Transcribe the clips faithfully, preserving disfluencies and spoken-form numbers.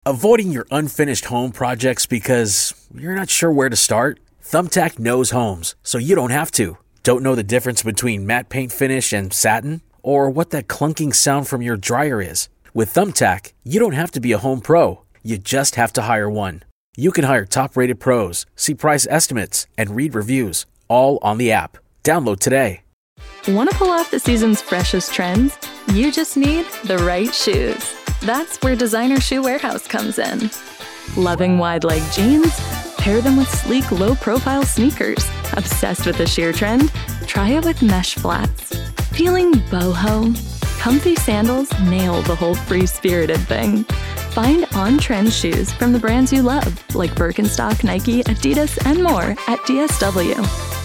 Avoiding your unfinished home projects because you're not sure where to start? Thumbtack knows homes, so you don't have to. Don't know the difference between matte paint finish and satin? Or what that clunking sound from your dryer is? With Thumbtack, you don't have to be a home pro. You just have to hire one. You can hire top-rated pros, see price estimates, and read reviews, all on the app. Download today. Want to pull off the season's freshest trends? You just need the right shoes. That's where Designer Shoe Warehouse comes in. Loving wide-leg jeans? Pair them with sleek, low-profile sneakers. Obsessed with the sheer trend? Try it with mesh flats. Feeling boho? Comfy sandals nail the whole free-spirited thing. Find on-trend shoes from the brands you love, like Birkenstock, Nike, Adidas, and more at D S W.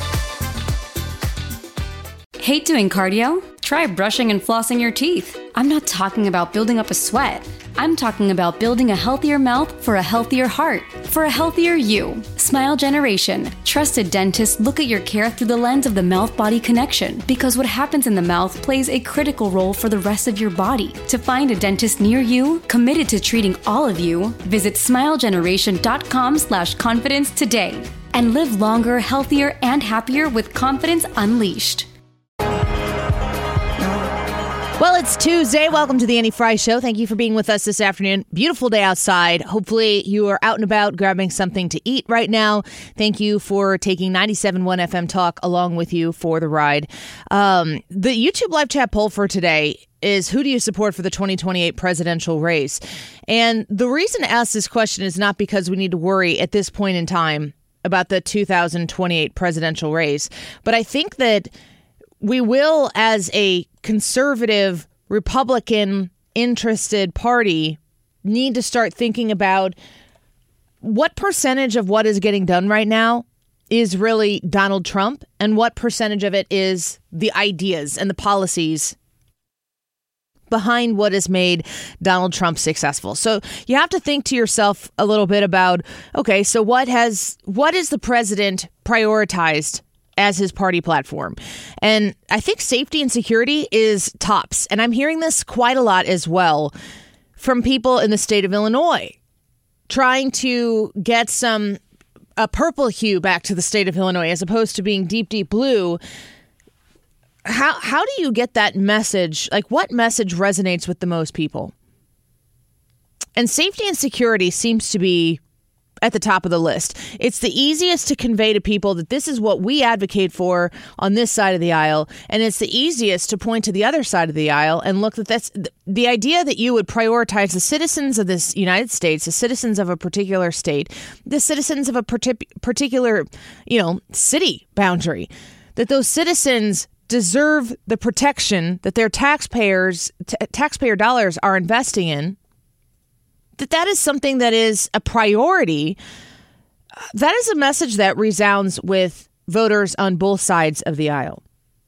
Hate doing cardio? Try brushing and flossing your teeth. I'm not talking about building up a sweat. I'm talking about building a healthier mouth for a healthier heart, for a healthier you. Smile Generation. Trusted dentists look at your care through the lens of the mouth-body connection, because what happens in the mouth plays a critical role for the rest of your body. To find a dentist near you, committed to treating all of you, visit smilegeneration.com slash confidence today and live longer, healthier, and happier with confidence unleashed. Well, it's Tuesday. Welcome to the Annie Frey Show. Thank you for being with us this afternoon. Beautiful day outside. Hopefully you are out and about grabbing something to eat right now. Thank you for taking ninety-seven point one F M Talk along with you for the ride. Um, the YouTube live chat poll for today is, who do you support for the twenty twenty-eight presidential race? And the reason to ask this question is not because we need to worry at this point in time about the two thousand twenty-eight presidential race, but I think that we will, as a conservative, Republican interested party, need to start thinking about what percentage of what is getting done right now is really Donald Trump and what percentage of it is the ideas and the policies behind what has made Donald Trump successful. So you have to think to yourself a little bit about, okay, so what has what is the president prioritized as his party platform? And I think safety and security is tops. And I'm hearing this quite a lot as well from people in the state of Illinois trying to get some a purple hue back to the state of Illinois as opposed to being deep, deep blue. How how do you get that message? Like, what message resonates with the most people? And safety and security seems to be at the top of the list. It's the easiest to convey to people that this is what we advocate for on this side of the aisle. And it's the easiest to point to the other side of the aisle and look that that's the idea that you would prioritize the citizens of this United States, the citizens of a particular state, the citizens of a partic- particular, you know, city boundary, that those citizens deserve the protection that their taxpayers, t- taxpayer dollars are investing in, that that is something that is a priority. That is a message that resounds with voters on both sides of the aisle.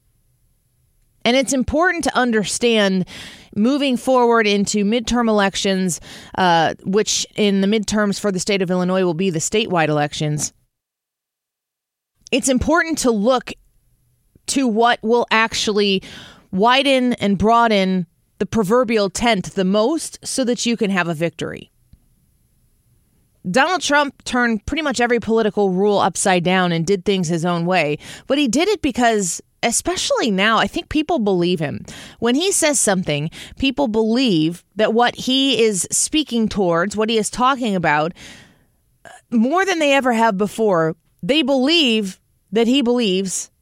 And it's important to understand moving forward into midterm elections, uh, which in the midterms for the state of Illinois will be the statewide elections. It's important to look to what will actually widen and broaden the proverbial tent the most so that you can have a victory. Donald Trump turned pretty much every political rule upside down and did things his own way, but he did it because, especially now, I think people believe him. When he says something, people believe that what he is speaking towards, what he is talking about, more than they ever have before, they believe that he believes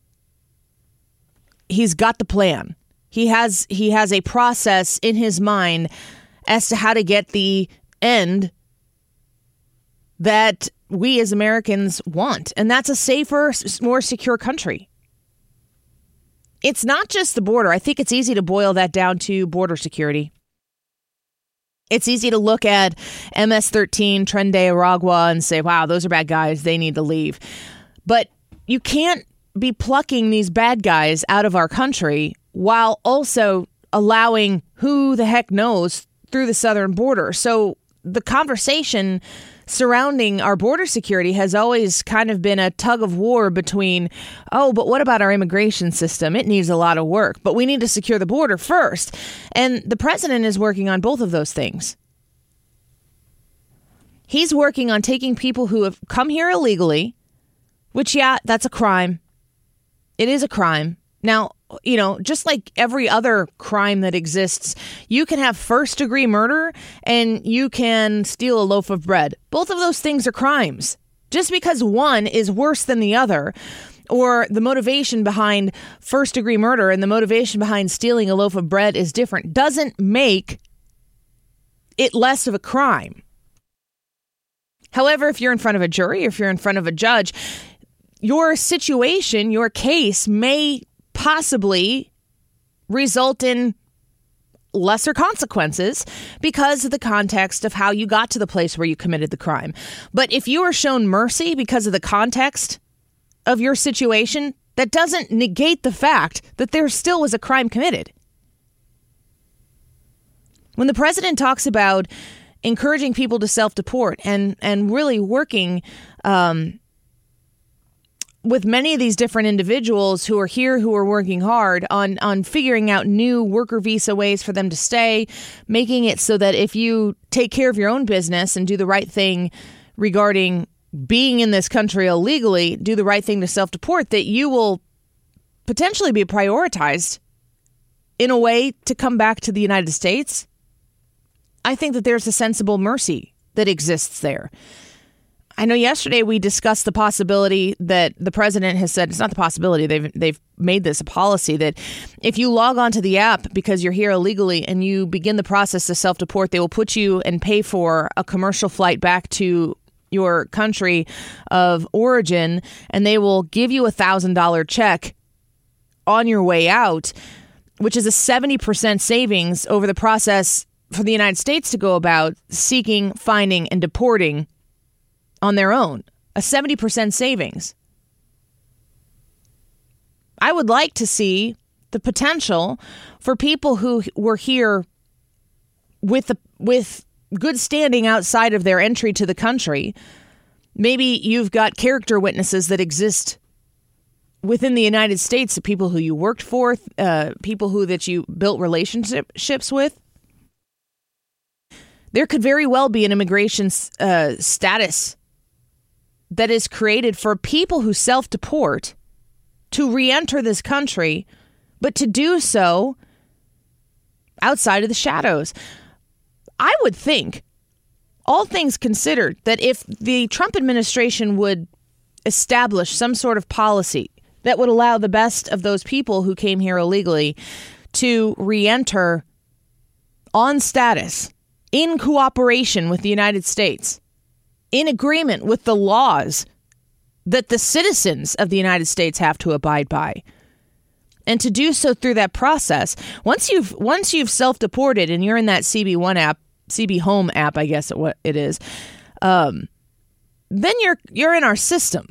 he's got the plan. He has he has a process in his mind as to how to get the end that we as Americans want. And that's a safer, more secure country. It's not just the border. I think it's easy to boil that down to border security. It's easy to look at M S thirteen, Tren de Aragua, and say, wow, those are bad guys. They need to leave. But you can't be plucking these bad guys out of our country while also allowing who the heck knows through the southern border. So the conversation surrounding our border security has always kind of been a tug of war between, oh, but what about our immigration system? It needs a lot of work, but we need to secure the border first. And the president is working on both of those things. He's working on taking people who have come here illegally, which, yeah, that's a crime. It is a crime. Now, you know, just like every other crime that exists, you can have first degree murder and you can steal a loaf of bread. Both of those things are crimes. Just because one is worse than the other, or the motivation behind first degree murder and the motivation behind stealing a loaf of bread is different, doesn't make it less of a crime. However, if you're in front of a jury, if you're in front of a judge, your situation, your case may possibly result in lesser consequences because of the context of how you got to the place where you committed the crime. But if you are shown mercy because of the context of your situation, that doesn't negate the fact that there still was a crime committed. When the president talks about encouraging people to self-deport and, and really working um, with many of these different individuals who are here, who are working hard on, on figuring out new worker visa ways for them to stay, making it so that if you take care of your own business and do the right thing regarding being in this country illegally, do the right thing to self-deport, that you will potentially be prioritized in a way to come back to the United States. I think that there's a sensible mercy that exists there. I know yesterday we discussed the possibility that the president has said, it's not the possibility, they've they've made this a policy, that if you log onto the app because you're here illegally and you begin the process to self-deport, they will put you and pay for a commercial flight back to your country of origin, and they will give you a one thousand dollars check on your way out, which is a seventy percent savings over the process for the United States to go about seeking, finding, and deporting on their own. A seventy percent savings. I would like to see the potential for people who were here with the, with good standing outside of their entry to the country. Maybe you've got character witnesses that exist within the United States, the people who you worked for, uh, people who that you built relationships with. There could very well be an immigration uh, status that is created for people who self-deport to re-enter this country, but to do so outside of the shadows. I would think, all things considered, that if the Trump administration would establish some sort of policy that would allow the best of those people who came here illegally to re-enter on status, in cooperation with the United States, in agreement with the laws that the citizens of the United States have to abide by, and to do so through that process, once you've once you've self-deported and you're in that C B one app, C B Home app, I guess what it is, um, then you're you're in our system.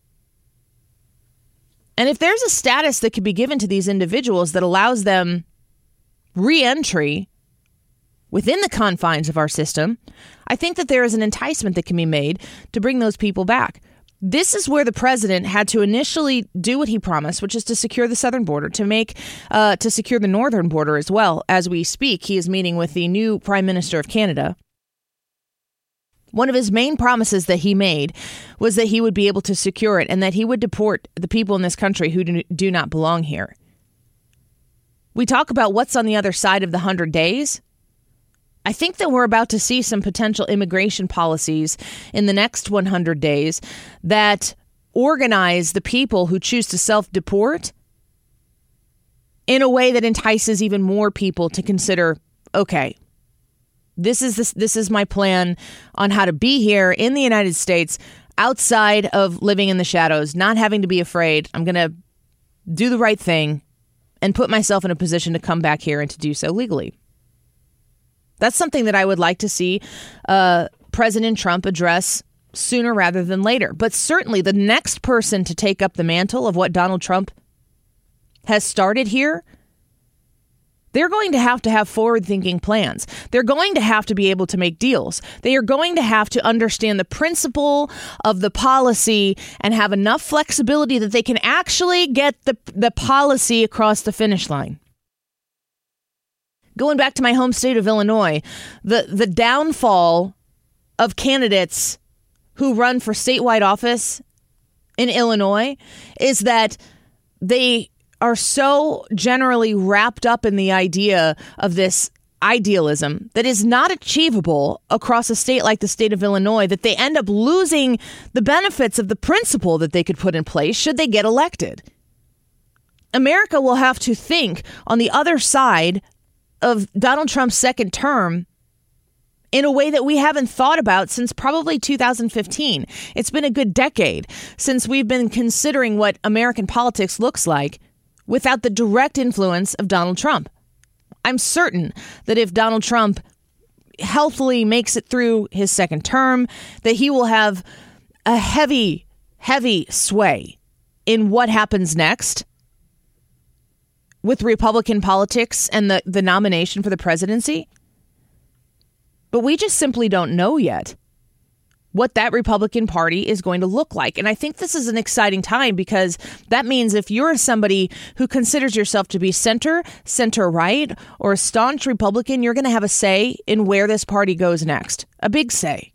And if there's a status that could be given to these individuals that allows them re-entry within the confines of our system, I think that there is an enticement that can be made to bring those people back. This is where the president had to initially do what he promised, which is to secure the southern border, to make, uh, to secure the northern border as well. As we speak, he is meeting with the new Prime Minister of Canada. One of his main promises that he made was that he would be able to secure it and that he would deport the people in this country who do, do not belong here. We talk about what's on the other side of the one hundred days. I think that we're about to see some potential immigration policies in the next one hundred days that organize the people who choose to self-deport in a way that entices even more people to consider, okay, this is this, this is my plan on how to be here in the United States outside of living in the shadows, not having to be afraid. I'm going to do the right thing and put myself in a position to come back here and to do so legally. That's something that I would like to see uh, President Trump address sooner rather than later. But certainly the next person to take up the mantle of what Donald Trump has started here, they're going to have to have forward-thinking plans. They're going to have to be able to make deals. They are going to have to understand the principle of the policy and have enough flexibility that they can actually get the, the policy across the finish line. Going back to my home state of Illinois, the, the downfall of candidates who run for statewide office in Illinois is that they are so generally wrapped up in the idea of this idealism that is not achievable across a state like the state of Illinois, that they end up losing the benefits of the principle that they could put in place should they get elected. America will have to think on the other side of Donald Trump's second term in a way that we haven't thought about since probably two thousand fifteen. It's been a good decade since we've been considering what American politics looks like without the direct influence of Donald Trump. I'm certain that if Donald Trump healthily makes it through his second term, that he will have a heavy, heavy sway in what happens next with Republican politics and the, the nomination for the presidency. But we just simply don't know yet what that Republican Party is going to look like. And I think this is an exciting time because that means if you're somebody who considers yourself to be center, center-right, or a staunch Republican, you're going to have a say in where this party goes next. A big say.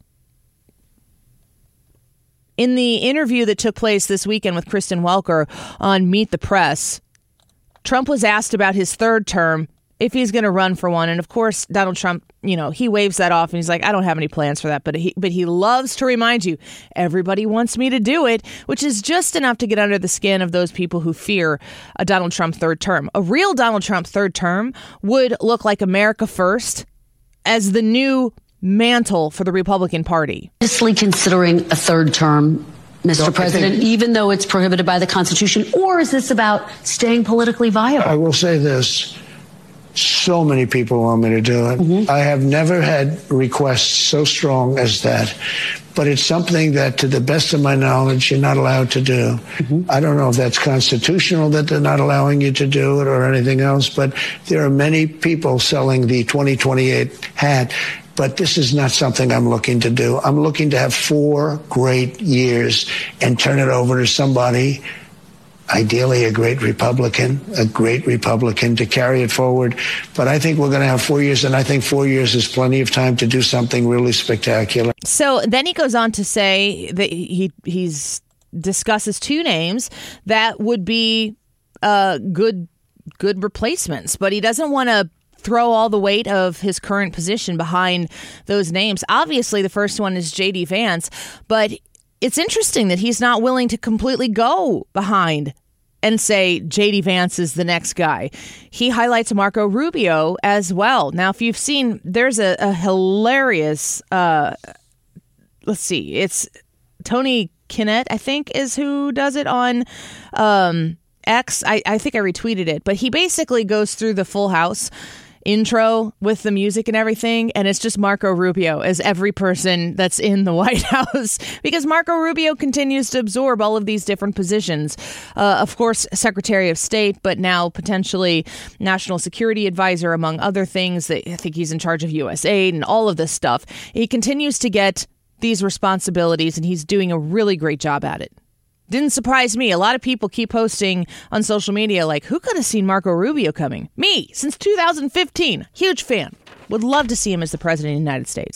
In the interview that took place this weekend with Kristen Welker on Meet the Press, Trump was asked about his third term, if he's going to run for one. And of course, Donald Trump, you know, he waves that off and he's like, I don't have any plans for that. But he but he loves to remind you, everybody wants me to do it, which is just enough to get under the skin of those people who fear a Donald Trump third term. A real Donald Trump third term would look like America First as the new mantle for the Republican Party. Seriously considering a third term, Mister No, President, think, even though it's prohibited by the Constitution, or is this about staying politically viable? I will say this. So many people want me to do it. Mm-hmm. I have never had requests so strong as that. But it's something that, to the best of my knowledge, you're not allowed to do. Mm-hmm. I don't know if that's constitutional that they're not allowing you to do it or anything else, but there are many people selling the twenty twenty-eight hat. But this is not something I'm looking to do. I'm looking to have four great years and turn it over to somebody, ideally a great Republican, a great Republican to carry it forward. But I think we're going to have four years, and I think four years is plenty of time to do something really spectacular. So then he goes on to say that he he's discusses two names that would be uh, good good replacements, but he doesn't want to throw all the weight of his current position behind those names. Obviously, the first one is J D Vance, but it's interesting that he's not willing to completely go behind and say J D Vance is the next guy. He highlights Marco Rubio as well. Now, if you've seen, there's a, a hilarious, uh, let's see, it's Tony Kinnett, I think, is who does it on um, X. I, I think I retweeted it, but he basically goes through the Full House intro with the music and everything, and it's just Marco Rubio as every person that's in the White House, because Marco Rubio continues to absorb all of these different positions. Uh, of course, Secretary of State, but now potentially National Security Advisor, among other things. I think he's in charge of U S aid and all of this stuff. He continues to get these responsibilities, and he's doing a really great job at it. Didn't surprise me. A lot of people keep posting on social media like, who could have seen Marco Rubio coming? Me, since two thousand fifteen. Huge fan. Would love to see him as the president of the United States.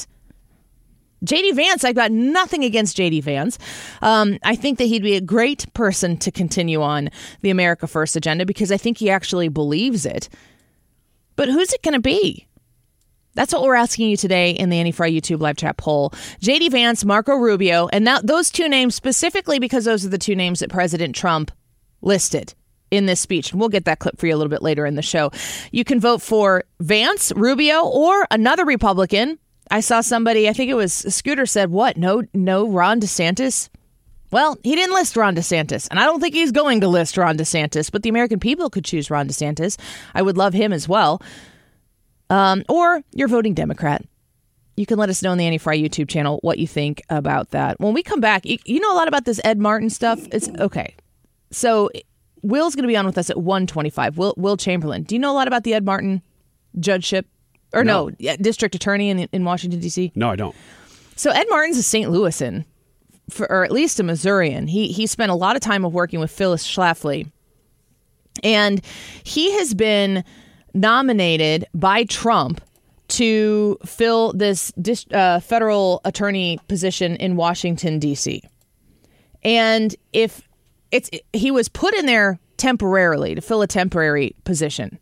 J D Vance, I've got nothing against J D Vance. Um, I think that he'd be a great person to continue on the America First agenda because I think he actually believes it. But who's it going to be? That's what we're asking you today in the Annie Frey YouTube live chat poll. J D Vance, Marco Rubio, and now those two names specifically because those are the two names that President Trump listed in this speech. And we'll get that clip for you a little bit later in the show. You can vote for Vance, Rubio, or another Republican. I saw somebody, I think it was Scooter, said, what, no, no Ron DeSantis? Well, he didn't list Ron DeSantis, and I don't think he's going to list Ron DeSantis, but the American people could choose Ron DeSantis. I would love him as well. Um, or you're voting Democrat. You can let us know on the Annie Frey YouTube channel what you think about that. When we come back, you, you know a lot about this Ed Martin stuff. It's okay. So Will's going to be on with us at one twenty-five. Will, Will Chamberlain. Do you know a lot about the Ed Martin judgeship? Or no, no yeah, district attorney in, in Washington, D C? No, I don't. So Ed Martin's a Saint Louisan, for, or at least a Missourian. He, he spent a lot of time of working with Phyllis Schlafly. And he has been nominated by Trump to fill this dis- uh, federal attorney position in Washington, D C. And if it's he was put in there temporarily to fill a temporary position.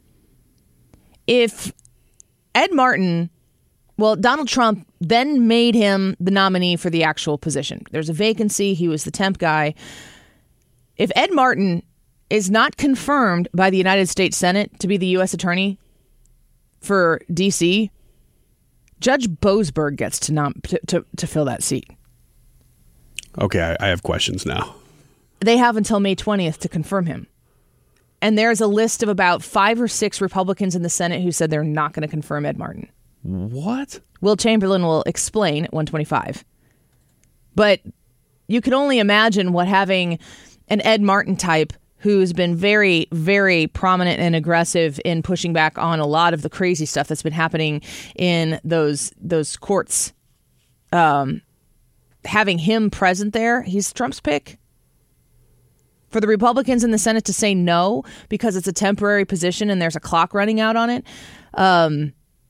If Ed Martin, well, Donald Trump then made him the nominee for the actual position. There's a vacancy. He was the temp guy. If Ed Martin is not confirmed by the United States Senate to be the U S attorney for D C, Judge Boasberg gets to, nom- to, to, to fill that seat. Okay, I, I have questions now. They have until May twentieth to confirm him. And there's a list of about five or six Republicans in the Senate who said they're not going to confirm Ed Martin. What? Will Chamberlain will explain at one twenty-five. But you can only imagine what having an Ed Martin type who's been very, very prominent and aggressive in pushing back on a lot of the crazy stuff that's been happening in those those courts. Um, having him present there, he's Trump's pick. For the Republicans in the Senate to say no because it's a temporary position and there's a clock running out on it, um,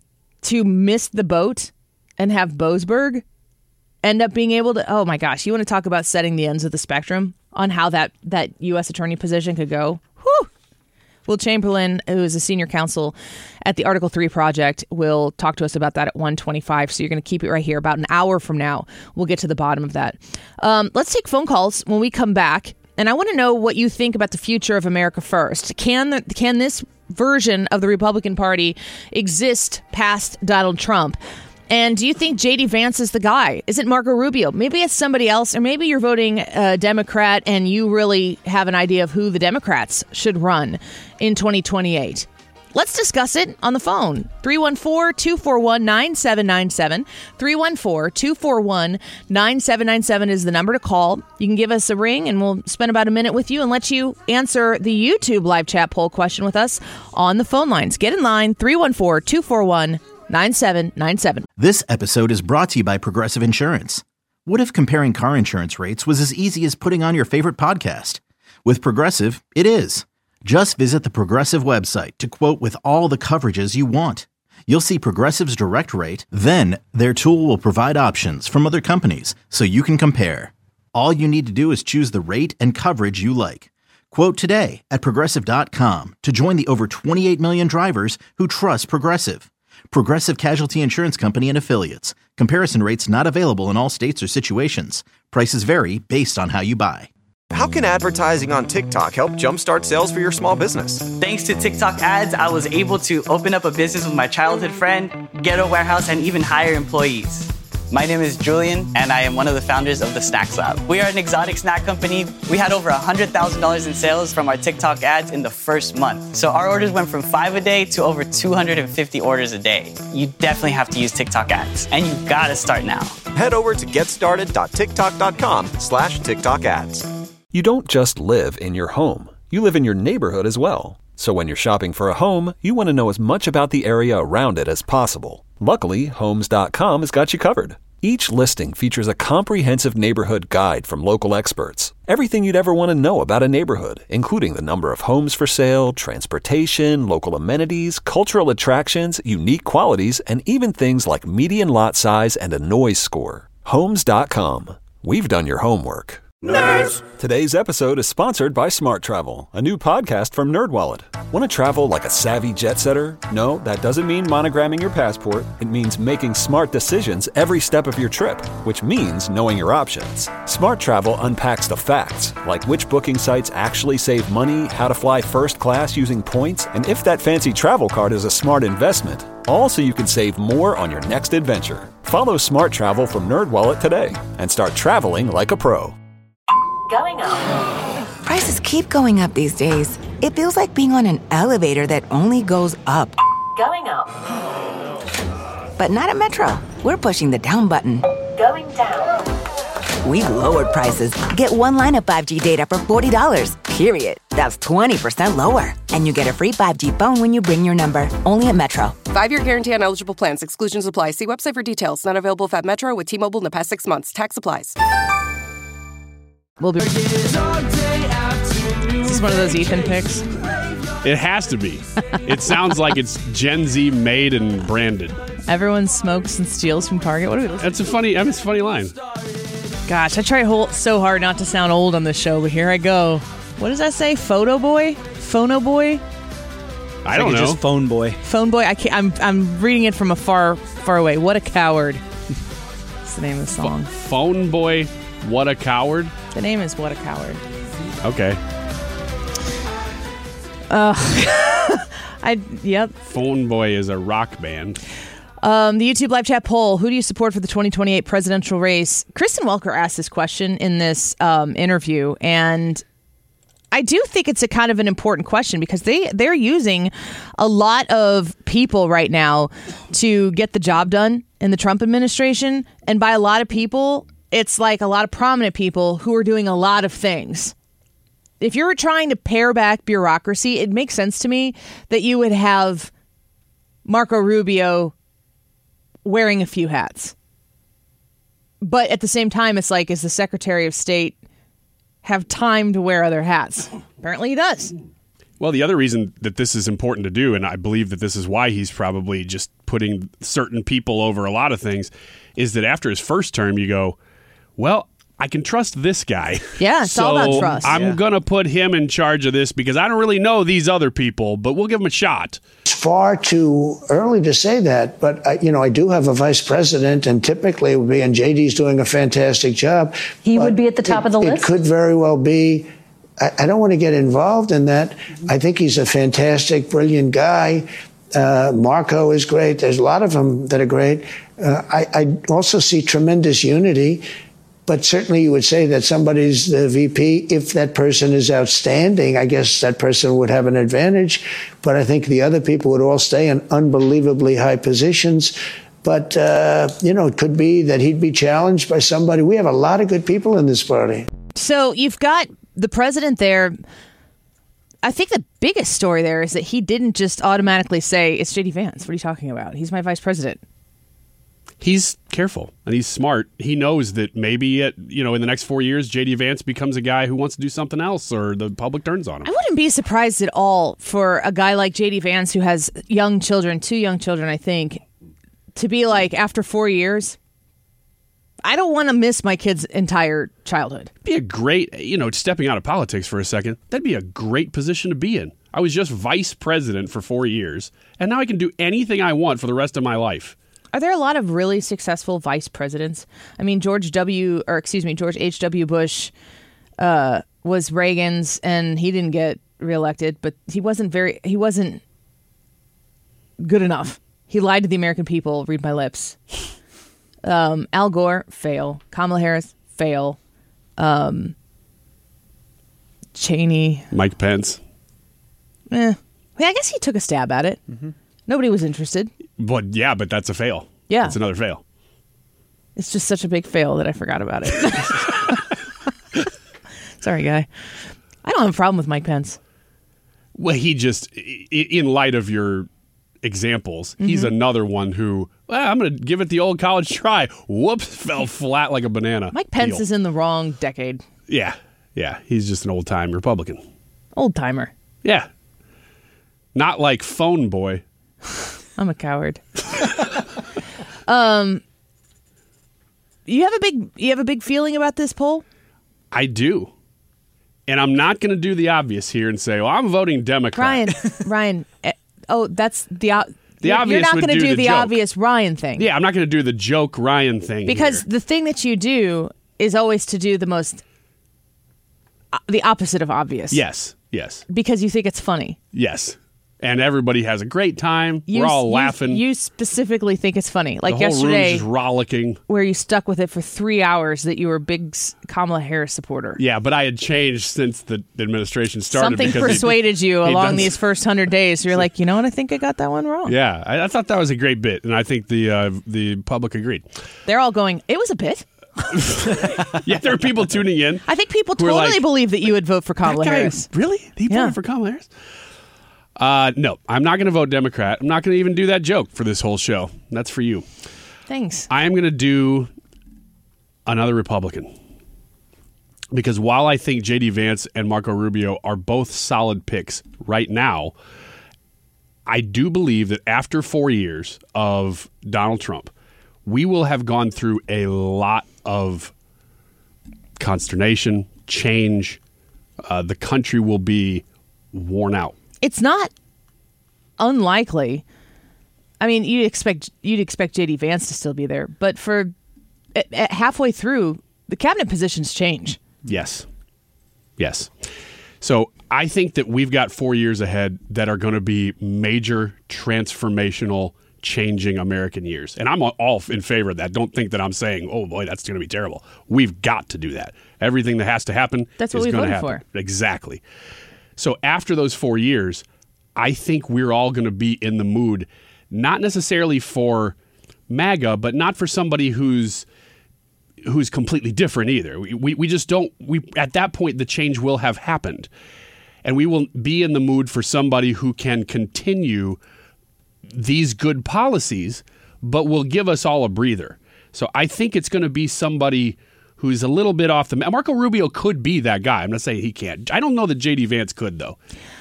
to miss the boat and have Boasberg end up being able to, oh my gosh, you want to talk about setting the ends of the spectrum on how that, that U S attorney position could go? Whew. Will Chamberlain, who is a senior counsel at the Article three Project, will talk to us about that at one twenty-five. So you're going to keep it right here. About an hour from now, we'll get to the bottom of that. Um, let's take phone calls when we come back. And I want to know what you think about the future of America First. Can the, can this version of the Republican Party exist past Donald Trump? And do you think J D Vance is the guy? Is it Marco Rubio? Maybe it's somebody else, or maybe you're voting uh, Democrat and you really have an idea of who the Democrats should run in twenty twenty-eight. Let's discuss it on the phone. three one four, two four one, nine seven nine seven. three one four, two four one, nine seven nine seven is the number to call. You can give us a ring and we'll spend about a minute with you and let you answer the YouTube live chat poll question with us on the phone lines. Get in line, three one four, two four one, nine seven nine seven. This episode is brought to you by Progressive Insurance. What if comparing car insurance rates was as easy as putting on your favorite podcast? With Progressive, it is. Just visit the Progressive website to quote with all the coverages you want. You'll see Progressive's direct rate, then their tool will provide options from other companies so you can compare. All you need to do is choose the rate and coverage you like. Quote today at Progressive dot com to join the over twenty-eight million drivers who trust Progressive. Progressive Casualty Insurance Company and Affiliates. Comparison rates not available in all states or situations. Prices vary based on how you buy. How can advertising on TikTok help jumpstart sales for your small business? Thanks to TikTok ads, I was able to open up a business with my childhood friend, get a warehouse, and even hire employees. My name is Julian, and I am one of the founders of the Snacks Lab. We are an exotic snack company. We had over one hundred thousand dollars in sales from our TikTok ads in the first month. So our orders went from five a day to over two hundred fifty orders a day. You definitely have to use TikTok ads, and you gotta start now. Head over to getstarted.tiktok.com slash TikTok ads. You don't just live in your home. You live in your neighborhood as well. So when you're shopping for a home, you want to know as much about the area around it as possible. Luckily, Homes dot com has got you covered. Each listing features a comprehensive neighborhood guide from local experts. Everything you'd ever want to know about a neighborhood, including the number of homes for sale, transportation, local amenities, cultural attractions, unique qualities, and even things like median lot size and a noise score. Homes dot com. We've done your homework. Nerds! Today's episode is sponsored by Smart Travel, a new podcast from NerdWallet. Want to travel like a savvy jet setter? No, that doesn't mean monogramming your passport. It means making smart decisions every step of your trip, which means knowing your options. Smart Travel unpacks the facts, like which booking sites actually save money, how to fly first class using points, and if that fancy travel card is a smart investment. All so you can save more on your next adventure. Follow Smart Travel from NerdWallet today and start traveling like a pro. Going up. Prices keep going up these days. It feels like being on an elevator that only goes up. Going up. But not at Metro. We're pushing the down button. Going down. We've lowered prices. Get one line of five G data for forty dollars, period. That's twenty percent lower. And you get a free five G phone when you bring your number. Only at Metro. Five-year guarantee on eligible plans. Exclusions apply. See website for details. Not available at Metro with T-Mobile in the past six months. Tax applies. We'll be. This is one of those Ethan picks. It has to be. It sounds like it's Gen Z made and branded. Everyone smokes and steals from Target. What are we listening? That's a funny. I mean, it's a funny line. Gosh, I try whole, so hard not to sound old on this show, but here I go. What does that say? Photo boy? Phono boy? I don't like know. Just phone boy. Phone boy. I can't. I'm. I'm reading it from a far, far away. What a coward. That's the name of the song. Ph- phone boy. What a coward. The name is What a Coward. Okay. Uh, I. Yep. Phone boy is a rock band. Um, the YouTube live chat poll: who do you support for the twenty twenty-eight presidential race? Kristen Welker asked this question in this um, interview, and I do think it's a kind of an important question because they, they're using a lot of people right now to get the job done in the Trump administration. And by a lot of people, it's like a lot of prominent people who are doing a lot of things. If you're trying to pare back bureaucracy, it makes sense to me that you would have Marco Rubio wearing a few hats. But at the same time, it's like, is the Secretary of State have time to wear other hats? Apparently he does. Well, the other reason that this is important to do, and I believe that this is why he's probably just putting certain people over a lot of things, is that after his first term, you go, well, I can trust this guy. Yeah, it's so all about trust. I'm Yeah. going to put him in charge of this because I don't really know these other people, but we'll give him a shot. It's far too early to say that, but I, you know, I do have a vice president, and typically it would be, and J D's doing a fantastic job. He but would be at the top it, of the it list? It could very well be. I, I don't want to get involved in that. I think he's a fantastic, brilliant guy. Uh, Marco is great. There's a lot of them that are great. Uh, I, I also see tremendous unity. But certainly you would say that somebody's the V P. If that person is outstanding, I guess that person would have an advantage. But I think the other people would all stay in unbelievably high positions. But, uh, you know, it could be that he'd be challenged by somebody. We have a lot of good people in this party. So you've got the president there. I think the biggest story there is that he didn't just automatically say, it's J D Vance. What are you talking about? He's my vice president. He's careful and he's smart. He knows that maybe at, you know, in the next four years, J D Vance becomes a guy who wants to do something else or the public turns on him. I wouldn't be surprised at all for a guy like J D Vance who has young children, two young children, I think, to be like, after four years, I don't want to miss my kid's entire childhood. Be a great, you know, stepping out of politics for a second, that'd be a great position to be in. I was just vice president for four years, and now I can do anything I want for the rest of my life. Are there a lot of really successful vice presidents? I mean, George W. or excuse me, George H W. Bush uh, was Reagan's, and he didn't get reelected, but he wasn't very, he wasn't good enough. He lied to the American people. Read my lips. Um, Al Gore, fail. Kamala Harris, fail. Um, Cheney, Mike Pence. eh. Yeah, I guess he took a stab at it. Mm-hmm. Nobody was interested. But yeah, but that's a fail. Yeah. It's another fail. It's just such a big fail that I forgot about it. Sorry, guy. I don't have a problem with Mike Pence. Well, he just, in light of your examples, mm-hmm. he's another one who, well, I'm going to give it the old college try. Whoops, fell flat like a banana. Mike Pence Deal. is in the wrong decade. Yeah, yeah. He's just an old-time Republican. Old-timer. Yeah. Not like phone boy. I'm a coward. um, you have a big, you have a big feeling about this poll? I do. And I'm not going to do the obvious here and say, well, I'm voting Democrat. Ryan, Ryan, uh, oh, that's the uh, the you're, obvious you're not would going to do do the the joke. obvious Ryan thing. Yeah, I'm not going to do the joke Ryan thing because here. the thing that you do is always to do the most, uh, the opposite of obvious. Yes, yes. Because you think it's funny. Yes. And everybody has a great time. You, We're all you, laughing. You specifically think it's funny. Like the whole yesterday, room's just rollicking. Where you stuck with it for three hours that you were a big Kamala Harris supporter. Yeah, but I had changed since the administration started. Something persuaded he, you he along does, these first hundred days. You're like, you know what? I think I got that one wrong. Yeah, I, I thought that was a great bit, and I think the uh, the public agreed. They're all going, it was a bit. Yeah, there are people tuning in. I think people totally like, believe that you would vote for Kamala that guy, Harris. Really? He voted yeah. for Kamala Harris? Uh, no, I'm not going to vote Democrat. I'm not going to even do that joke for this whole show. That's for you. Thanks. I am going to do another Republican. Because while I think J D Vance and Marco Rubio are both solid picks right now, I do believe that after four years of Donald Trump, we will have gone through a lot of consternation, change. Uh, the country will be worn out. It's not unlikely. I mean, you'd expect you'd expect J D Vance to still be there, but for at, at halfway through, the cabinet positions change. Yes. Yes. So I think that we've got four years ahead that are going to be major transformational, changing American years. And I'm all in favor of that. Don't think that I'm saying, oh, boy, that's going to be terrible. We've got to do that. Everything that has to happen That's what is we going to voted happen. for. Exactly. So after those four years, I think we're all going to be in the mood, not necessarily for MAGA, but not for somebody who's who's completely different either. We, we we just don't, we at that point, the change will have happened. And we will be in the mood for somebody who can continue these good policies, but will give us all a breather. So I think it's going to be somebody who's a little bit off the... Marco Rubio could be that guy. I'm not saying he can't. I don't know that J D Vance could, though.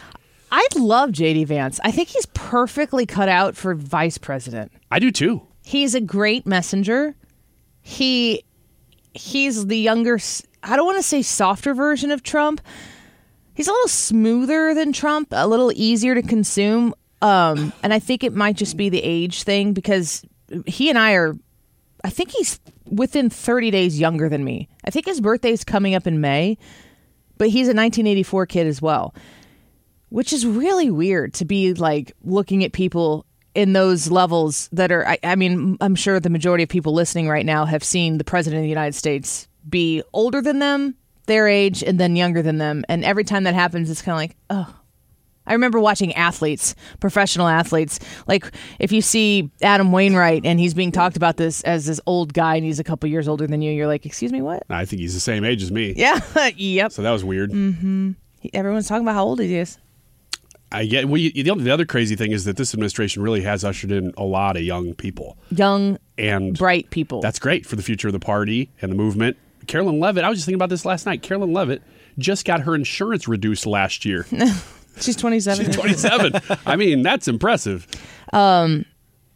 I love J D Vance. I think he's perfectly cut out for vice president. I do, too. He's a great messenger. He... He's the younger, I don't want to say softer version of Trump. He's a little smoother than Trump, a little easier to consume. Um, and I think it might just be the age thing because he and I are, I think he's within thirty days younger than me. I think his birthday's coming up in May, but he's a nineteen eighty-four kid as well, which is really weird to be like looking at people in those levels that are, I, I mean, I'm sure the majority of people listening right now have seen the president of the United States be older than them, their age, and then younger than them. And every time that happens, it's kind of like, oh. I remember watching athletes, professional athletes. Like if you see Adam Wainwright and he's being talked about this as this old guy and he's a couple years older than you, you're like, excuse me, what? I think he's the same age as me. Yeah. Yep. So that was weird. Mm-hmm. Everyone's talking about how old he is. I get. Well, you, the other crazy thing is that this administration really has ushered in a lot of young people, young and bright people. That's great for the future of the party and the movement. Carolyn Levitt. I was just thinking about this last night. Carolyn Levitt just got her insurance reduced last year. She's twenty-seven. She's twenty-seven. I mean, that's impressive. Um,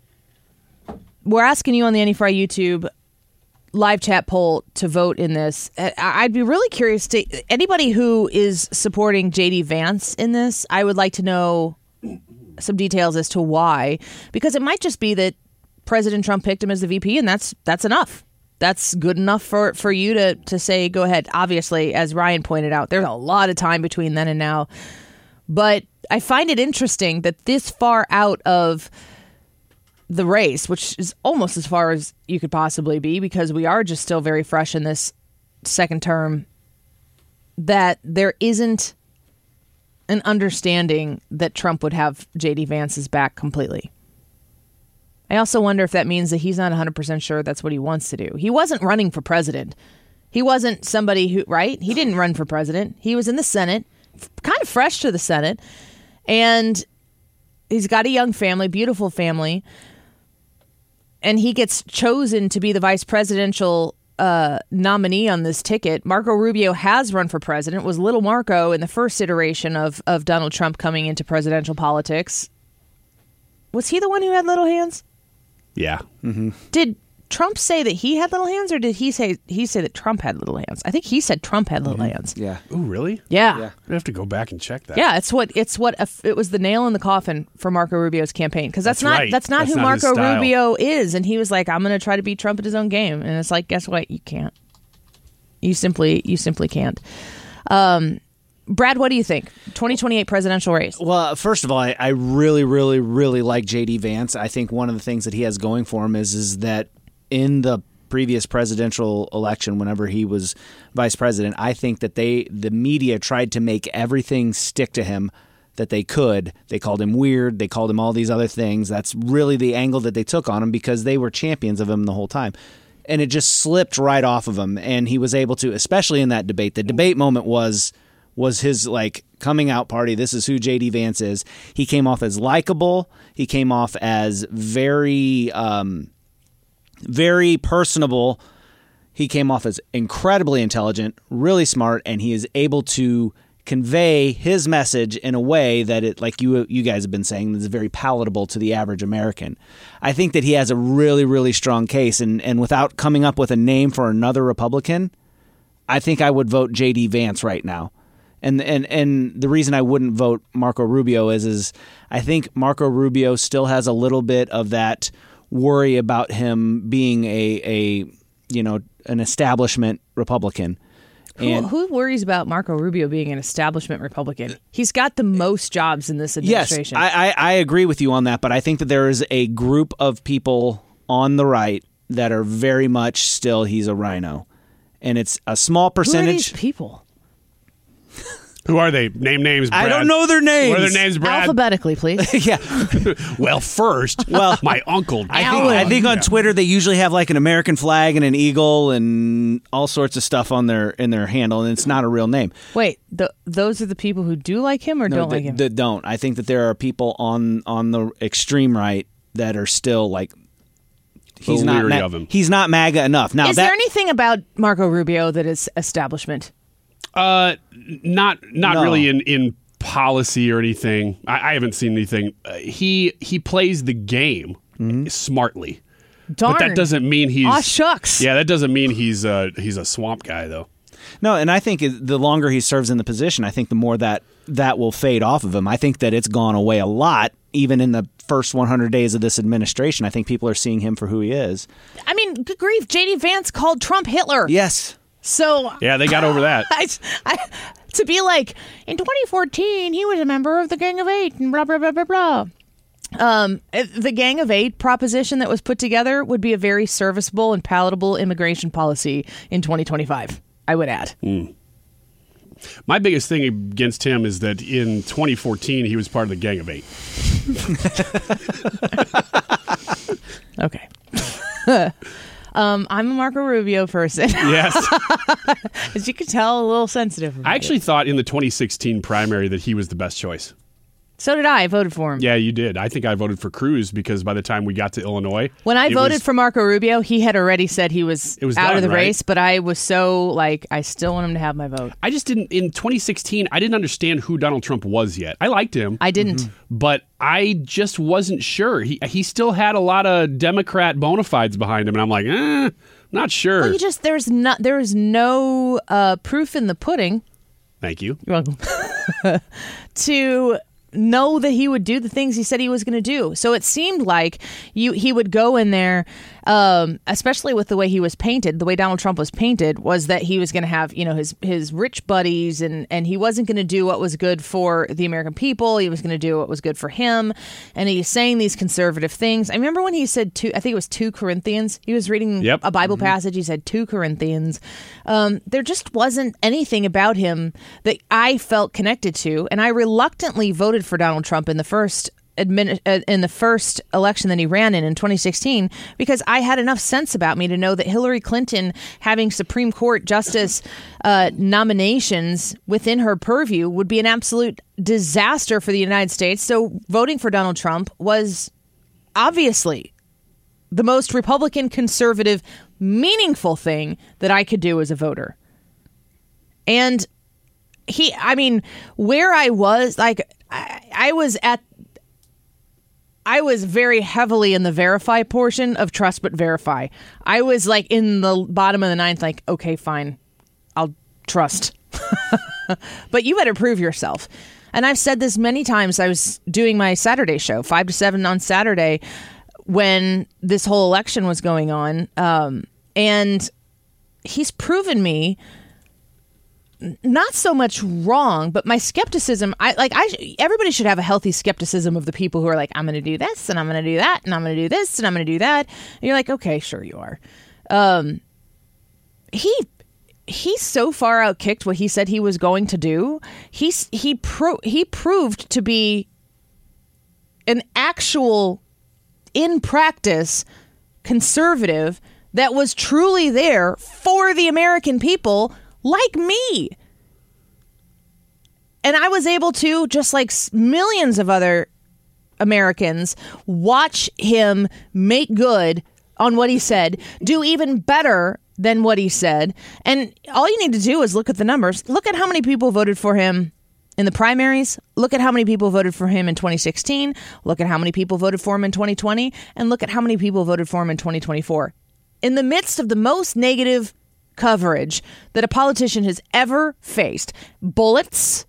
we're asking you on the Annie Fry YouTube live chat poll to vote in this. I'd be really curious to anybody who is supporting J D Vance in this. I would like to know some details as to why, because it might just be that President Trump picked him as the V P, and that's that's enough. That's good enough for, for you to to say go ahead. Obviously, as Ryan pointed out, there's a lot of time between then and now. But I find it interesting that this far out of the race, which is almost as far as you could possibly be because we are just still very fresh in this second term, that there isn't an understanding that Trump would have J D Vance's back completely. I also wonder if that means that he's not one hundred percent sure that's what he wants to do. He wasn't running for president. He wasn't somebody who, right? He didn't run for president. He was in the Senate, kind of fresh to the Senate, and he's got a young family, beautiful family, and he gets chosen to be the vice presidential uh, nominee on this ticket. Marco Rubio has run for president, was little Marco in the first iteration of, of Donald Trump coming into presidential politics. Was he the one who had little hands? Yeah. Mm-hmm. Did Trump say that he had little hands, or did he say he say that Trump had little hands? I think he said Trump had little mm-hmm. hands. Yeah. Oh, really? Yeah. yeah. I have to go back and check that. Yeah, it's what it's what it was the nail in the coffin for Marco Rubio's campaign, because that's, that's not right. that's not that's who not Marco Rubio is, and he was like, I'm going to try to beat Trump at his own game, and it's like, guess what? You can't. You simply you simply can't. Um, Brad, what do you think? twenty twenty-eight presidential race. Well, first of all, I, I really, really, really like J D Vance. I think one of the things that he has going for him is is that in the previous presidential election, whenever he was vice president, I think that they the media tried to make everything stick to him that they could. They called him weird. They called him all these other things. That's really the angle that they took on him because they were champions of him the whole time. And it just slipped right off of him. And he was able to, especially in that debate, the debate moment was... was his like coming out party. This is who J D Vance is. He came off as likable. He came off as very, um, very personable. he came off as incredibly intelligent, really smart, and he is able to convey his message in a way that it, like you you guys have been saying, is very palatable to the average American. I think that he has a really, really strong case, and, and without coming up with a name for another Republican, I think I would vote J D Vance right now. And and and the reason I wouldn't vote Marco Rubio is is I think Marco Rubio still has a little bit of that worry about him being a a you know an establishment Republican. And who, who worries about Marco Rubio being an establishment Republican? He's got the most jobs in this administration. Yes, I, I, I agree with you on that, but I think that there is a group of people on the right that are very much still he's a rhino. And it's a small percentage. Who are these people? Who are they? Name names, Brad. I don't know their names. What are their names, Brad? Alphabetically, please. Yeah. Well, first, well, my uncle. I think, I think on Twitter they usually have like an American flag and an eagle and all sorts of stuff on their in their handle, and it's not a real name. Wait, the, those are the people who do like him or no, don't that, like him? That don't. I think that there are people on on the extreme right that are still like he's not leery ma- of him. He's not MAGA enough. Now, is that, there anything about Marco Rubio that is establishment? Uh, not not No. really in, in policy or anything. I, I haven't seen anything. Uh, he he plays the game smartly, Darn. but that doesn't mean he's. Aw, shucks. Yeah, that doesn't mean he's uh he's a swamp guy though. No, and I think it- the longer he serves in the position, I think the more that that will fade off of him. I think that it's gone away a lot, even in the first one hundred days of this administration. I think people are seeing him for who he is. I mean, good grief, J D Vance called Trump Hitler. Yes. So Yeah, they got over that. I, I, to be like, in twenty fourteen, he was a member of the Gang of Eight and blah, blah, blah, blah, blah. Um, the Gang of Eight proposition that was put together would be a very serviceable and palatable immigration policy in twenty twenty-five, I would add. Mm. My biggest thing against him is that in twenty fourteen he was part of the Gang of Eight. Okay. um, I'm a Marco Rubio person. Yes. As you can tell, a little sensitive. I actually thought in the twenty sixteen primary that he was the best choice. So did I. I voted for him. Yeah, you did. I think I voted for Cruz because by the time we got to Illinois, When I it voted was- for Marco Rubio, he had already said he was, It was out done, of the right? race, but I was so, like, I still want him to have my vote. I just didn't in twenty sixteen. I didn't understand who Donald Trump was yet. I liked him. I didn't. Mm-hmm. But I just wasn't sure. He he still had a lot of Democrat bona fides behind him, and I'm like, eh, not sure. Well, you just, there's not, there is no uh, proof in the pudding. Thank you. You're welcome. To know that he would do the things he said he was going to do. So it seemed like you he would go in there, um, especially with the way he was painted, the way Donald Trump was painted, was that he was going to have, you know, his his rich buddies, and, and he wasn't going to do what was good for the American people. He was going to do what was good for him. And he's saying these conservative things. I remember when he said two, I think it was two Corinthians. He was reading Yep. a Bible Mhm. passage. He said two Corinthians. Um, there just wasn't anything about him that I felt connected to. And I reluctantly voted for Donald Trump in the first admin, uh, in the first election that he ran in in twenty sixteen because I had enough sense about me to know that Hillary Clinton having Supreme Court justice uh, nominations within her purview would be an absolute disaster for the United States. So voting for Donald Trump was obviously the most Republican, conservative, meaningful thing that I could do as a voter. And he, I mean, where I was, like, I, I was at, I was very heavily in the verify portion of trust but verify. I was like in the bottom of the ninth, like, okay, fine, I'll trust. But you better prove yourself. And I've said this many times. I was doing my Saturday show, five to seven on Saturday, when this whole election was going on. Um, and he's proven me not so much wrong, but my skepticism, I like I everybody should have a healthy skepticism of the people who are like, I'm going to do this and I'm going to do that and I'm going to do this and I'm going to do that. And you're like, okay, sure you are. Um, he he's so far outkicked what he said he was going to do. He's he pro he proved to be an actual, in practice, conservative that was truly there for the American people, like me. And I was able to, just like millions of other Americans, watch him make good on what he said, do even better than what he said. And all you need to do is look at the numbers. Look at how many people voted for him in the primaries. Look at how many people voted for him in twenty sixteen. Look at how many people voted for him in twenty twenty. And look at how many people voted for him in twenty twenty-four. In the midst of the most negative coverage that a politician has ever faced, bullets,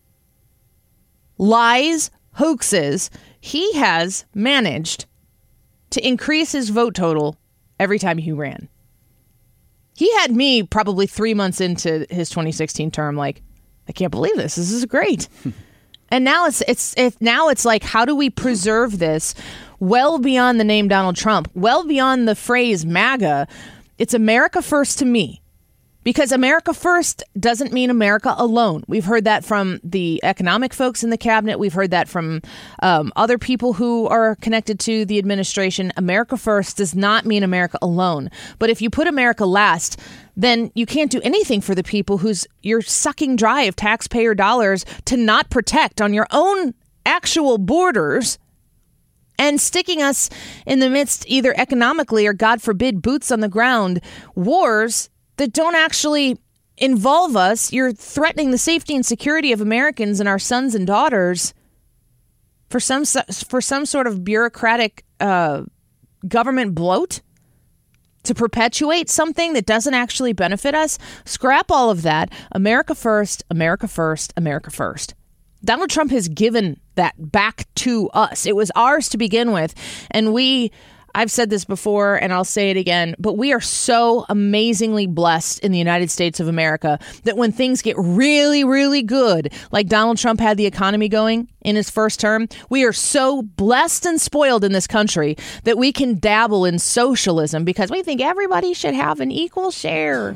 lies, hoaxes, he has managed to increase his vote total every time he ran. He had me probably three months into his twenty sixteen term like, I can't believe this. This is great. And now it's it's it, now it's like, how do we preserve this well beyond the name Donald Trump, well beyond the phrase MAGA? It's America first to me. Because America first doesn't mean America alone. We've heard that from the economic folks in the cabinet. We've heard that from um, other people who are connected to the administration. America first does not mean America alone. But if you put America last, then you can't do anything for the people who's you're sucking dry of taxpayer dollars to not protect on your own actual borders and sticking us in the midst, either economically or, God forbid, boots on the ground wars that don't actually involve us. You're threatening the safety and security of Americans and our sons and daughters for some for some sort of bureaucratic uh, government bloat to perpetuate something that doesn't actually benefit us. Scrap all of that. America first, America first, America first. Donald Trump has given that back to us. It was ours to begin with, and we... I've said this before and I'll say it again, but we are so amazingly blessed in the United States of America that when things get really, really good, like Donald Trump had the economy going in his first term, we are so blessed and spoiled in this country that we can dabble in socialism because we think everybody should have an equal share.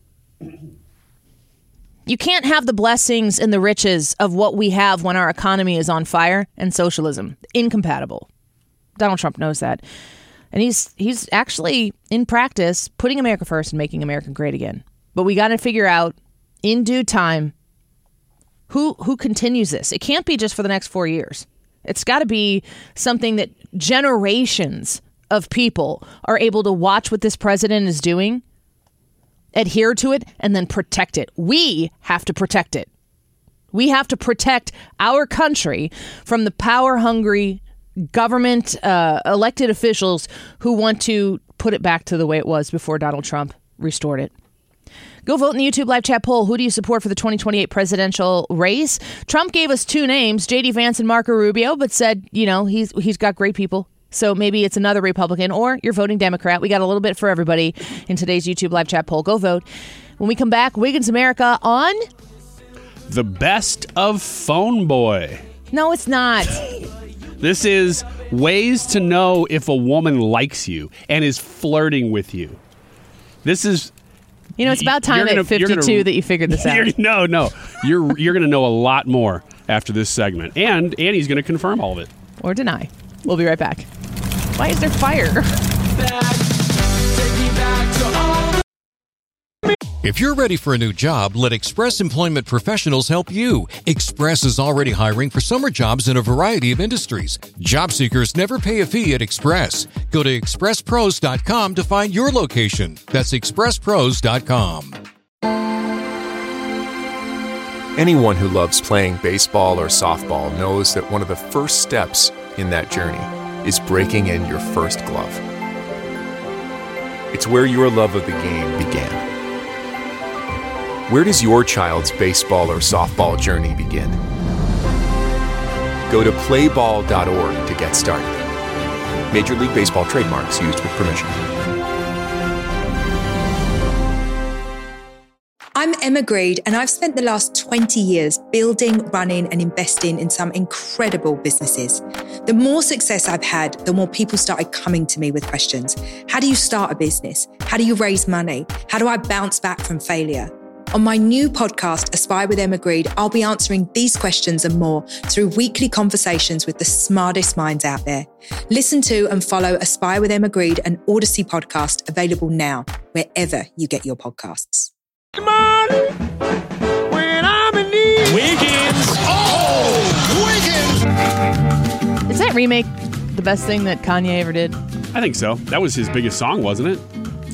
You can't have the blessings and the riches of what we have when our economy is on fire and socialism. Incompatible. Donald Trump knows that. And he's he's actually, in practice, putting America first and making America great again. But we got to figure out, in due time, who who continues this. It can't be just for the next four years. It's got to be something that generations of people are able to watch what this president is doing, adhere to it, and then protect it. We have to protect it. We have to protect our country from the power-hungry government uh, elected officials who want to put it back to the way it was before Donald Trump restored it. Go vote in the YouTube live chat poll. Who do you support for the twenty twenty-eight presidential race? Trump gave us two names, J D Vance and Marco Rubio, but said, you know, he's he's got great people. So maybe it's another Republican or you're voting Democrat. We got a little bit for everybody in today's YouTube live chat poll. Go vote. When we come back, Wiggins America on... The Best of Phone Boy. No, it's not. This is ways to know if a woman likes you and is flirting with you. This is... You know, it's about time gonna, at fifty-two gonna, that you figured this out. No, no. You're you're going to know a lot more after this segment. And Annie's going to confirm all of it. Or deny. We'll be right back. Why is there fire? Back, take me back to all the- If you're ready for a new job, let Express Employment Professionals help you. Express is already hiring for summer jobs in a variety of industries. Job seekers never pay a fee at Express. Go to express pros dot com to find your location. That's express pros dot com. Anyone who loves playing baseball or softball knows that one of the first steps in that journey is breaking in your first glove. It's where your love of the game began. Where does your child's baseball or softball journey begin? Go to play ball dot org to get started. Major League Baseball trademarks used with permission. I'm Emma Greed, and I've spent the last twenty years building, running, and investing in some incredible businesses. The more success I've had, the more people started coming to me with questions. How do you start a business? How do you raise money? How do I bounce back from failure? On my new podcast, Aspire with Emma Greed, I'll be answering these questions and more through weekly conversations with the smartest minds out there. Listen to and follow Aspire with Emma Greed, an Odyssey podcast, available now, wherever you get your podcasts. Come on, when I'm in need. Wiggins. Oh, Wiggins. Is that remake the best thing that Kanye ever did? I think so. That was his biggest song, wasn't it?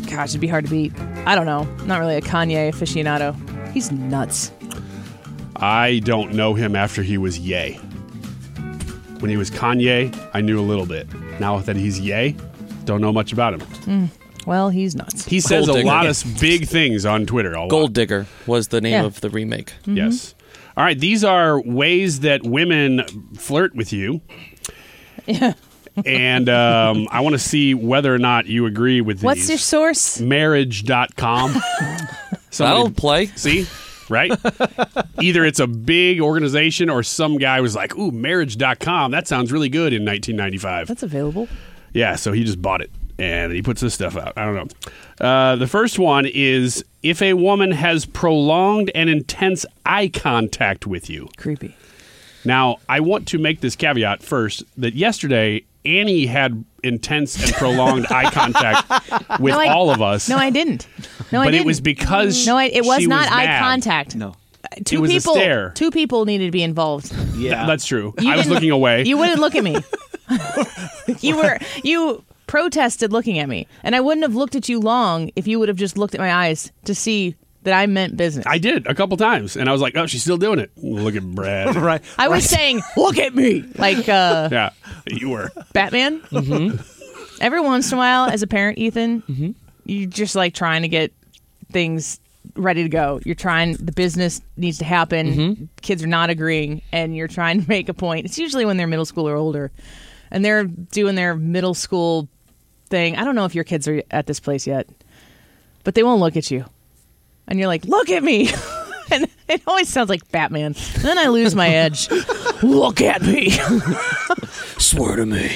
Gosh, it'd be hard to beat. I don't know. Not really a Kanye aficionado. He's nuts. I don't know him after he was Ye. When he was Kanye, I knew a little bit. Now that he's Ye, don't know much about him. Mm. Well, he's nuts. He says Gold a digger. lot of big things on Twitter. A Gold lot. Digger was the name Yeah. of the remake. Mm-hmm. Yes. All right, these are ways that women flirt with you. Yeah. And um, I want to see whether or not you agree with these. What's your source? Marriage dot com. That'll play. See? Right? Either it's a big organization or some guy was like, ooh, marriage dot com. That sounds really good in nineteen ninety-five. That's available. Yeah, so he just bought it. And he puts this stuff out. I don't know. Uh, the first one is if a woman has prolonged and intense eye contact with you. Creepy. Now, I want to make this caveat first that yesterday Annie had intense and prolonged eye contact with No, I- all of us. No, I didn't. No, I But didn't. it was because no, I, it was she not was eye mad. contact. No. Two It was a people. stare. Two people needed to be involved. Th- that's true. You I was didn't- looking away. You wouldn't look at me. you were you protested looking at me, and I wouldn't have looked at you long if you would have just looked at my eyes to see that I meant business. I did a couple times, and I was like, oh, she's still doing it. Look at Brad. right. I was saying, look at me, like uh, Yeah, you were. Batman. Mm-hmm. Every once in a while, as a parent, Ethan, Mm-hmm. you just like trying to get things ready to go. You're trying, the business needs to happen. Mm-hmm. Kids are not agreeing, and you're trying to make a point. It's usually when they're middle school or older, and they're doing their middle school thing. I don't know if your kids are at this place yet, but they won't look at you. And you're like, look at me. And it always sounds like Batman. And then I lose my edge. Look at me. Swear to me.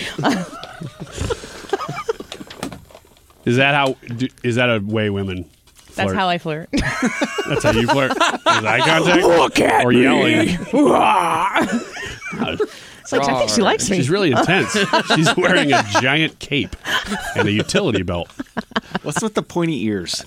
Is that how? do- Is that a way women flirt? That's how I flirt. That's how you flirt. Is eye contact? Look at or me. yelling? It's like, I think she likes me. She's really intense. She's wearing a giant cape and a utility belt. What's with the pointy ears?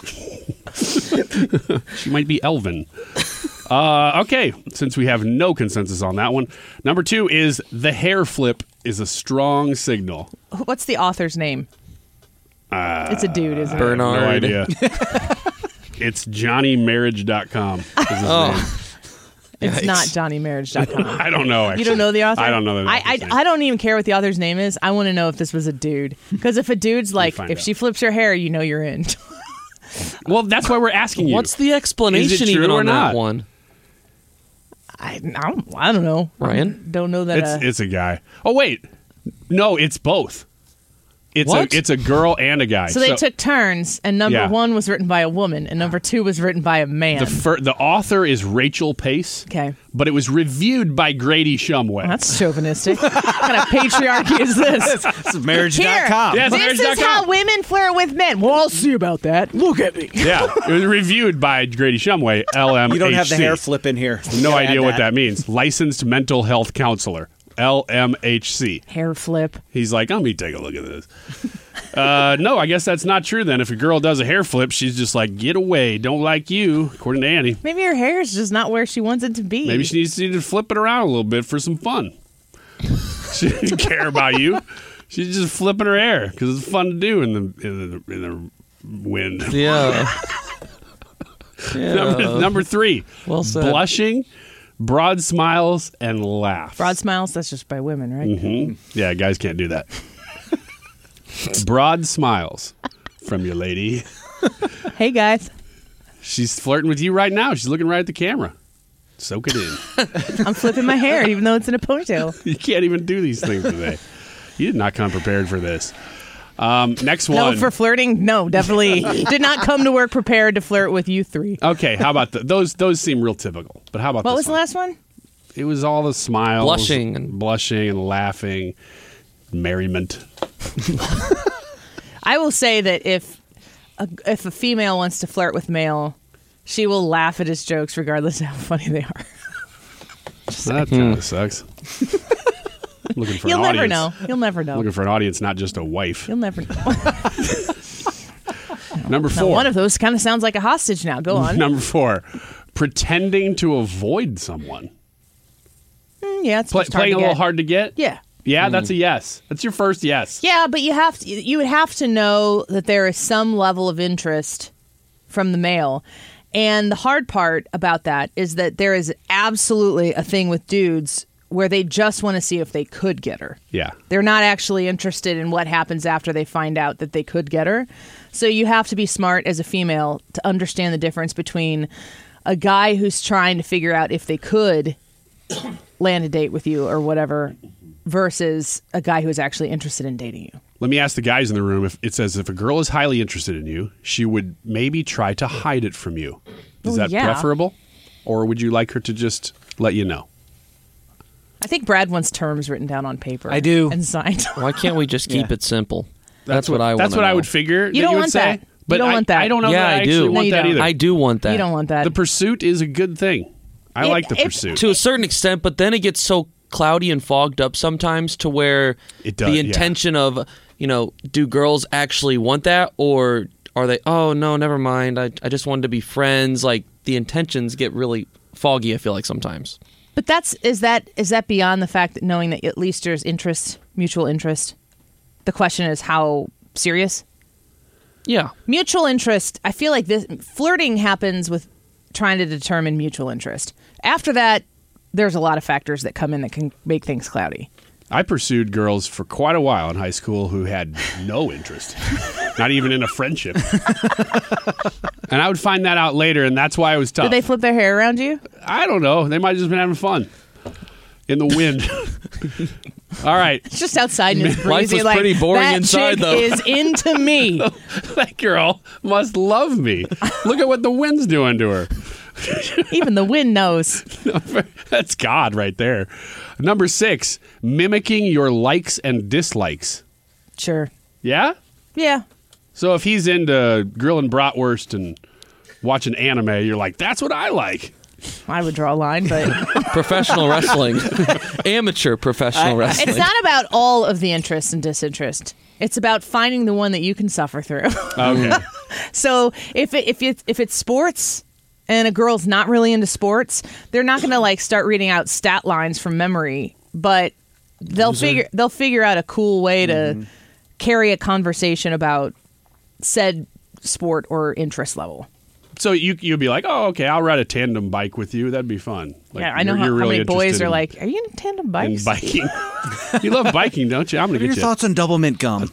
She might be Elven. Uh, okay, since we have no consensus on that one. Number two is the hair flip is a strong signal. What's the author's name? Uh, It's a dude, isn't it? I have Bernard. No idea. It's Johnny Marriage dot com. Is his Oh. name. It's Yikes. not Johnny Marriage dot com. I don't know. Actually. You don't know the author? I don't know the I, author's I, name. I don't even care what the author's name is. I want to know if this was a dude. Because if a dude's like, find if out. she flips her hair, you know you're in. Well, that's why we're asking you. What's the explanation Is it true even or on not? that one? I, I, don't, I don't know. Ryan? Don't know that. It's uh, it's a guy. Oh wait, no, it's both. It's What? a it's a girl and a guy. so they took turns, and number Yeah. one was written by a woman, and number two was written by a man. the fir- the author is Rachel Pace. Okay. but it was reviewed by Grady Shumway. That's chauvinistic. What kind of patriarchy is this? This is marriage Here, dot com. Yeah, it's this marriage is dot com. how women flirt with men. Well, I'll see about that. Look at me. Yeah, it was reviewed by Grady Shumway, L M H C. You don't have the hair flip in here. No Gotta idea add what that means. Licensed mental health counselor, L M H C. Hair flip. He's like, let me take a look at this. Uh, no, I guess that's not true then. If a girl does a hair flip, she's just like, get away. Don't like you, according to Annie. Maybe her hair is just not where she wants it to be. Maybe she needs to flip it around a little bit for some fun. She doesn't care about you. She's just flipping her hair because it's fun to do in the in the, in the wind. Yeah. yeah. Number, number three, Well said. blushing, broad smiles, and laugh. Broad smiles, that's just by women, right? hmm Yeah, guys can't do that. Broad smiles from your lady. Hey, guys. She's flirting with you right now. She's looking right at the camera. Soak it in. I'm flipping my hair, even though it's in a ponytail. You can't even do these things today. You did not come prepared for this. Um, next one. No, for flirting, no, definitely did not come to work prepared to flirt with you three. Okay, how about the, those? Those seem real typical. But how about What this was the one? last one? It was all the smiles, Blushing and- blushing and laughing, merriment. I will say that if a, if a female wants to flirt with male, she will laugh at his jokes regardless of how funny they are. That kind of sucks. Looking for You'll an never audience. know. You'll never know. Looking for an audience, not just a wife. You'll never know. Number Now, four. one of those kind of sounds like a hostage now. Go on. Number four. Pretending to avoid someone. Mm, yeah, it's Play, just hard playing to a little get. hard to get. Yeah. Yeah, that's a yes. That's your first yes. Yeah, but you have to, you would have to know that there is some level of interest from the male. And the hard part about that is that there is absolutely a thing with dudes where they just want to see if they could get her. Yeah. They're not actually interested in what happens after they find out that they could get her. So you have to be smart as a female to understand the difference between a guy who's trying to figure out if they could land a date with you or whatever versus a guy who is actually interested in dating you. Let me ask the guys in the room. If it says if a girl is highly interested in you, she would maybe try to hide it from you. Is Oh, that yeah. preferable? Or would you like her to just let you know? I think Brad wants terms written down on paper. I do. And signed. Why can't we just keep Yeah. it simple? That's That's, what, what- I want. that's what I would figure that You don't you would want say. that. But you don't I- want that. I don't know Yeah, that I I actually do. want No, you that don't. either. I do want that. You don't want that. The pursuit is a good thing. I It- like the it- pursuit. To a certain extent, but then it gets so cloudy and fogged up sometimes to where It does, the yeah. intention of, you know, do girls actually want that, or are they, oh, no, never mind, I, I just wanted to be friends. Like, the intentions get really foggy, I feel like, sometimes. But that's is that is that beyond the fact that knowing that at least there's interest, mutual interest? The question is how serious? Yeah. Mutual interest, I feel like this flirting happens with trying to determine mutual interest. After that, there's a lot of factors that come in that can make things cloudy. I pursued girls for quite a while in high school who had no interest, not even in a friendship. And I would find that out later, and that's why it was tough. Did they flip their hair around you? I don't know. They might have just been having fun in the wind. All right. It's just outside and it's breezy. Life was like, pretty boring that inside, chick though. is into me. That girl must love me. Look at what the wind's doing to her. Even the wind knows. That's God right there. Number six, mimicking your likes and dislikes. Sure. Yeah? Yeah. So if he's into grilling bratwurst and watching anime, you're like, that's what I like. I would draw a line, but Professional wrestling. Amateur professional wrestling. it's not about all of the interest and disinterest. It's about finding the one that you can suffer through. Okay. So if it, if it, if it's sports and a girl's not really into sports, they're not going to like start reading out stat lines from memory, but they'll Loser. figure they'll figure out a cool way to carry a conversation about said sport or interest level. So you you'd be like, oh, okay, I'll ride a tandem bike with you. That'd be fun. Like, yeah, I know you're- how, you're how really many boys interested are in- like, "Are you in tandem in bikes?" biking. You love biking, don't you? I'm gonna What are get your you. thoughts on double mint gum?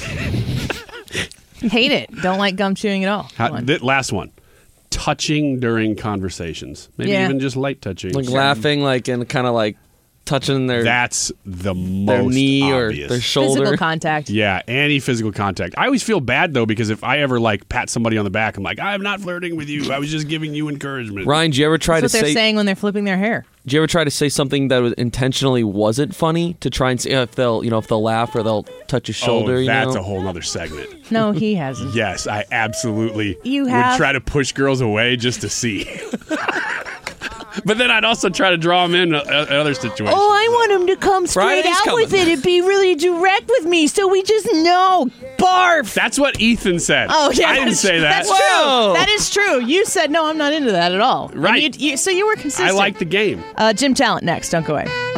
Hate it. Don't like gum chewing at all. How, Come on. th- last one. Touching during conversations. Maybe Yeah. even just light touching. Like laughing, like, and kind of like touching their, That's the most their knee obvious. or their shoulder. Physical contact. Yeah, any physical contact. I always feel bad though because if I ever like pat somebody on the back, I'm like, I'm not flirting with you. I was just giving you encouragement. Ryan, do you ever try That's what to they're say? saying when they're flipping their hair. Do you ever try to say something that was intentionally wasn't funny to try and see if they'll, you know, if they'll laugh or they'll touch your shoulder? Oh, you that's know? a whole nother segment. No, he hasn't. Yes, I absolutely You would have? try to push girls away just to see. But then I'd also try to draw them in uh, other situations. Oh, I want him to come straight Friday's out coming. with it and be really direct with me, so we just know. Barf. That's what Ethan said. Oh yeah, I didn't that's- say that. That's Whoa. true. That is true. You said no. I'm not into that at all. And Right. you- you- so you were consistent. I like the game. uh, Jim Talent next. Don't go away.